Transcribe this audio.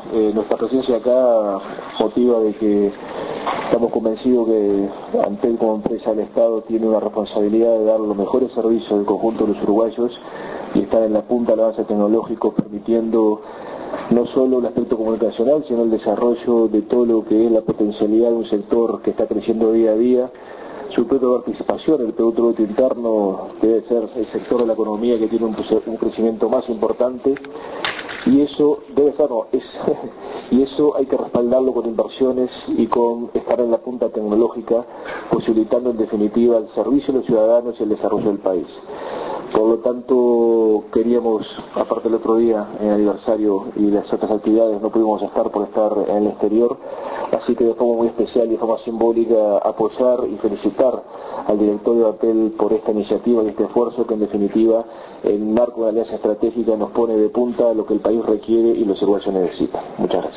nuestra presencia acá motiva de que estamos convencidos que Antel como empresa del Estado tiene una responsabilidad de dar los mejores servicios al conjunto de los uruguayos y estar en la punta del avance tecnológico, permitiendo no solo el aspecto comunicacional, sino el desarrollo de todo lo que es la potencialidad de un sector que está creciendo día a día. Su propia participación, el Producto Bruto Interno, debe ser el sector de la economía que tiene un crecimiento más importante, y eso debe ser, y eso hay que respaldarlo con inversiones y con estar en la punta tecnológica, posibilitando en definitiva el servicio de los ciudadanos y el desarrollo del país. Por lo tanto, queríamos, aparte del otro día, en el aniversario y las otras actividades, no pudimos estar por estar en el exterior, así que de forma muy especial y de forma simbólica apoyar y felicitar al directorio de Antel por esta iniciativa y este esfuerzo que en definitiva, en marco de una alianza estratégica, nos pone de punta lo que el país requiere y los uruguayos necesitan. Muchas gracias.